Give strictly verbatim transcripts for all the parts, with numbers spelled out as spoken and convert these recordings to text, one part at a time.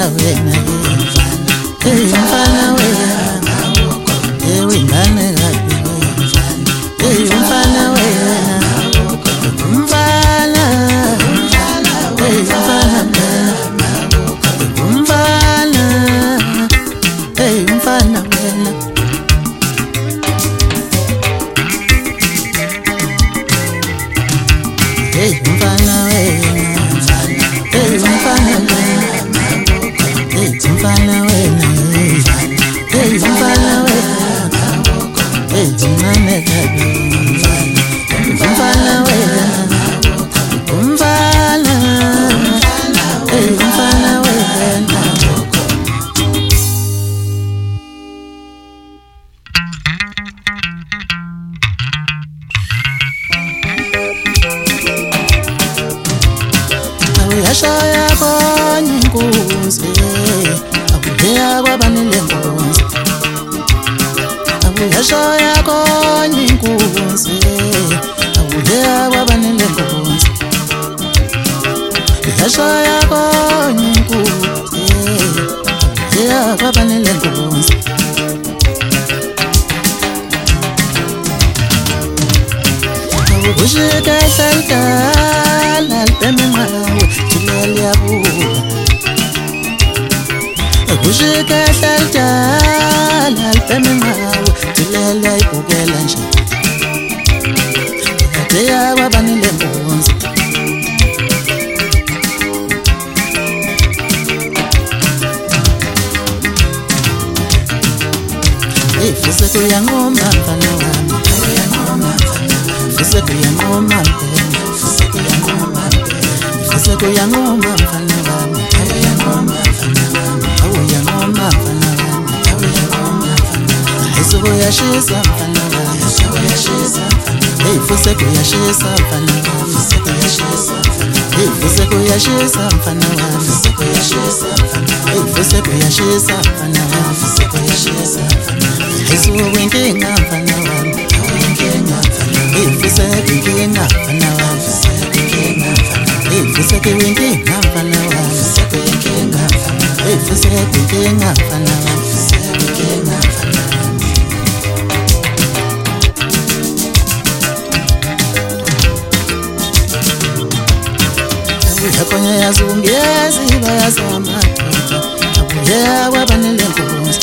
wena hey mfana wena hey wingane kabi hey mfana wena mfana hey mfana mfana hey mfana wena hey mfana wena hey mfana wena hey mfana wena hey mfana wena hey mfana kabi mfana wena mfana hey mfana wena Yashaya kanye inkunzi abuya kwabanile inkunzi Yashaya kanye inkunzi abuya kwabanile inkunzi Yashaya kanye inkunzi abuya kwabanile inkunzi Ushika salta lalpemengawe tilali abuya Ushika salta lalpemengawe tilali ayibukela nje Ateya kwabanile inkunzi Hey fuse kuyangoma mfana wami Fuse kuyangoma mpela Fuse kuyangoma mpela Fuse kuyangoma mfana wami Awu yangoma mfana wami Yesu kuyashisa mfana wami Hey fuse kuyashisa mfana wami Hey fuse kuyashisa mfana wami Hey fuse kuyashisa mfana wami Yesu winkinga mfana wami Hey fuse winkinga mfana wami Hey fuse winkinga mfana wami Hey fuse winkinga mfana wami Abuya yazungezi bayazama Abuya kwabanile inkunzi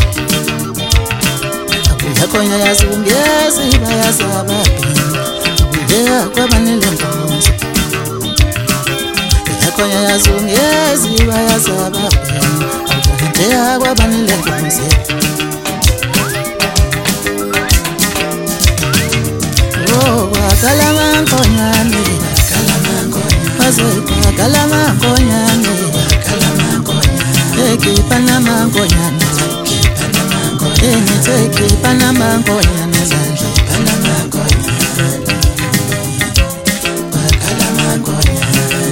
Abuya konya yazungezi bayazama Abuya kwabanile inkunzi Abuya konya yazungezi bayazama Abuya kwabanile inkunzi Oh wakalama nkonyane Azoipa kalama nkonyane Eki panama nkonyane Eni teki panama nkonyane Panama nkonyane Kalama nkonyane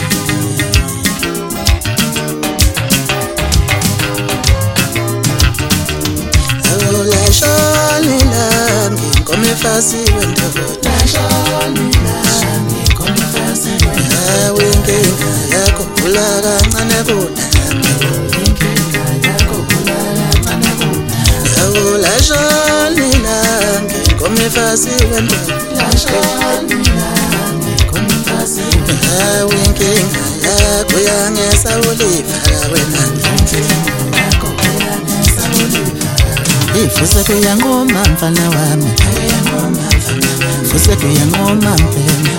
Ola shoni lambi Nkome fasi wendogo Shoni lambi Nkome fasi wendogo Winkinga yako kula kancane kuna Winkinga yako kula kancane kuna Ola shoni lambi Nkome fasi wendogo Shoni lambi Nkome fasi wendogo Winkinga yako yangesa ulifaka wena Winkinga yako yangesa ulifaka Fuse kuyangoma mfana wami Fuse kuyangoma mpela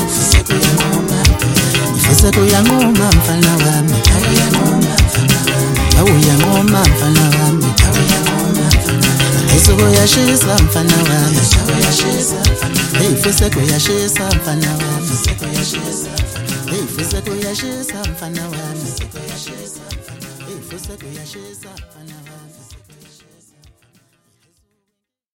Fuse kuyangoma mfana wami Awu yangoma mfana wami Yesu kuyashisa mfana wami Hey fuse kuyashisa mfana wami Hey fuse kuyashisa mfana wami Hey fuse kuyashisa mfana wami